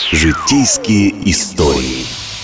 Житейские истории.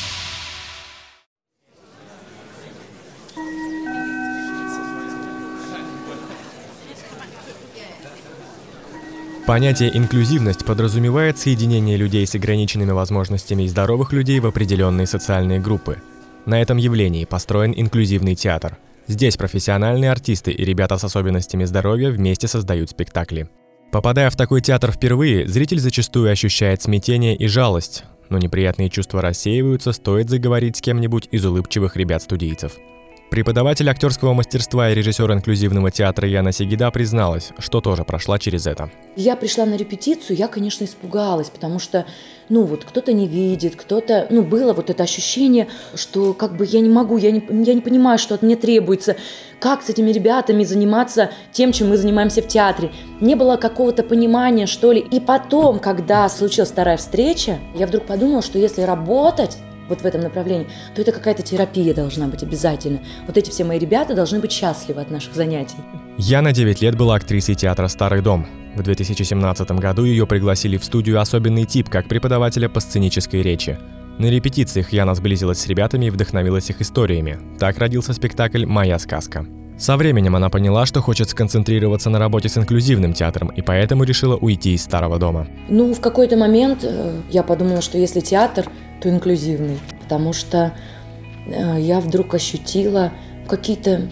Понятие «инклюзивность» подразумевает соединение людей с ограниченными возможностями и здоровых людей в определенные социальные группы. На этом явлении построен инклюзивный театр. Здесь профессиональные артисты и ребята с особенностями здоровья вместе создают спектакли. Попадая в такой театр впервые, зритель зачастую ощущает смятение и жалость, но неприятные чувства рассеиваются, стоит заговорить с кем-нибудь из улыбчивых ребят-студийцев. Преподаватель актерского мастерства и режиссер инклюзивного театра Яна Сегида призналась, что тоже прошла через это. Я пришла на репетицию, я, конечно, испугалась, потому что, кто-то не видит, кто-то, было вот это ощущение, что я не могу, я не понимаю, что от меня требуется, как с этими ребятами заниматься тем, чем мы занимаемся в театре. Не было какого-то понимания, что ли. И потом, когда случилась вторая встреча, я вдруг подумала, что если работать в этом направлении, то это какая-то терапия должна быть обязательно. Вот эти все мои ребята должны быть счастливы от наших занятий. Яна 9 лет была актрисой театра «Старый дом». В 2017 году ее пригласили в студию «Особенный тип» как преподавателя по сценической речи. На репетициях Яна сблизилась с ребятами и вдохновилась их историями. Так родился спектакль «Моя сказка». Со временем она поняла, что хочет сконцентрироваться на работе с инклюзивным театром, и поэтому решила уйти из «Старого дома». В какой-то момент я подумала, что если театр, то инклюзивный, потому что я вдруг ощутила какие-то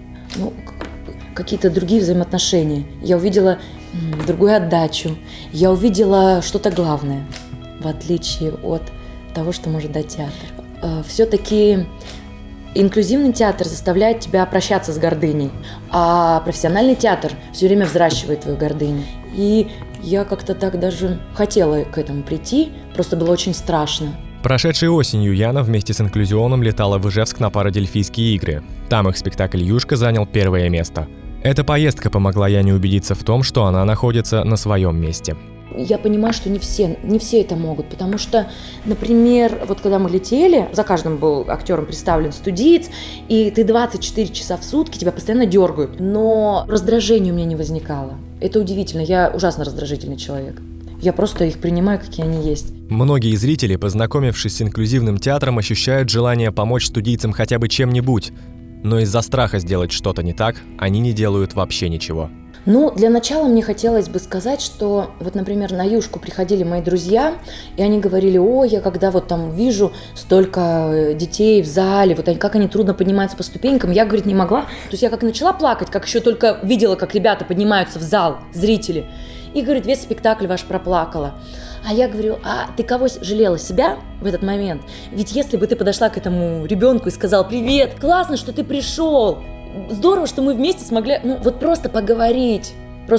другие взаимоотношения. Я увидела другую отдачу, я увидела что-то главное, в отличие от того, что может дать театр. Все-таки инклюзивный театр заставляет тебя прощаться с гордыней, а профессиональный театр все время взращивает твою гордыню. И я как-то так даже хотела к этому прийти, просто было очень страшно. Прошедшей осенью Яна вместе с инклюзионом летала в Ижевск на Парадельфийские игры. Там их спектакль «Юшка» занял первое место. Эта поездка помогла Яне убедиться в том, что она находится на своем месте. Я понимаю, что не все это могут, потому что, например, когда мы летели, за каждым был актером представлен студиец, и ты 24 часа в сутки, тебя постоянно дергают, но раздражения у меня не возникало. Это удивительно, я ужасно раздражительный человек. Я просто их принимаю, какие они есть. Многие зрители, познакомившись с инклюзивным театром, ощущают желание помочь студийцам хотя бы чем-нибудь, но из-за страха сделать что-то не так, они не делают вообще ничего. Для начала мне хотелось бы сказать, что например, на Юшку приходили мои друзья, и они говорили: я когда вижу столько детей в зале, как они трудно поднимаются по ступенькам, я, говорит, не могла. То есть я как начала плакать, как еще только видела, как ребята поднимаются в зал, зрители, и, говорит, весь спектакль ваш проплакала. А я говорю: а ты кого жалела, себя в этот момент? Ведь если бы ты подошла к этому ребенку и сказала: привет, классно, что ты пришел, здорово, что мы вместе смогли, просто поговорить,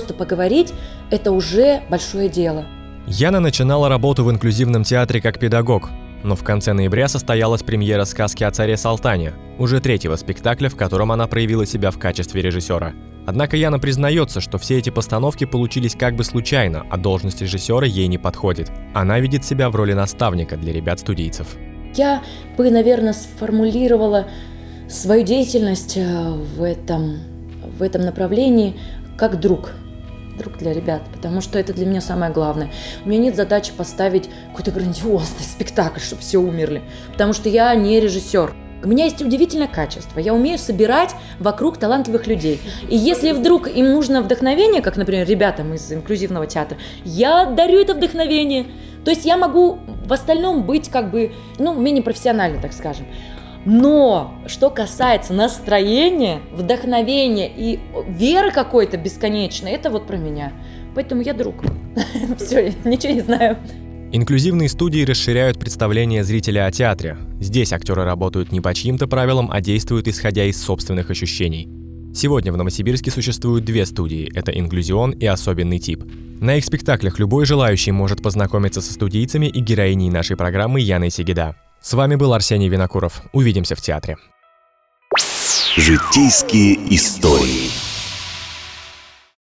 это уже большое дело. Яна начинала работу в инклюзивном театре как педагог, но в конце ноября состоялась премьера сказки о царе Салтане, уже третьего спектакля, в котором она проявила себя в качестве режиссера. Однако Яна признается, что все эти постановки получились как бы случайно, а должность режиссера ей не подходит. Она видит себя в роли наставника для ребят-студийцев. Я бы, наверное, сформулировала свою деятельность в этом направлении как друг для ребят, потому что это для меня самое главное. У меня нет задачи поставить какой-то грандиозный спектакль, чтобы все умерли, потому что я не режиссер. У меня есть удивительное качество. Я умею собирать вокруг талантливых людей. И если вдруг им нужно вдохновение, как, например, ребятам из инклюзивного театра, я дарю это вдохновение. То есть я могу в остальном быть менее профессиональной, так скажем. Но что касается настроения, вдохновения и веры какой-то бесконечной, это про меня. Поэтому я друг. Все, ничего не знаю. Инклюзивные студии расширяют представление зрителя о театре. Здесь актеры работают не по чьим-то правилам, а действуют исходя из собственных ощущений. Сегодня в Новосибирске существуют две студии – это «Инклюзион» и «Особенный тип». На их спектаклях любой желающий может познакомиться со студийцами и героиней нашей программы Яной Сегида. С вами был Арсений Винокуров. Увидимся в театре. Житейские истории.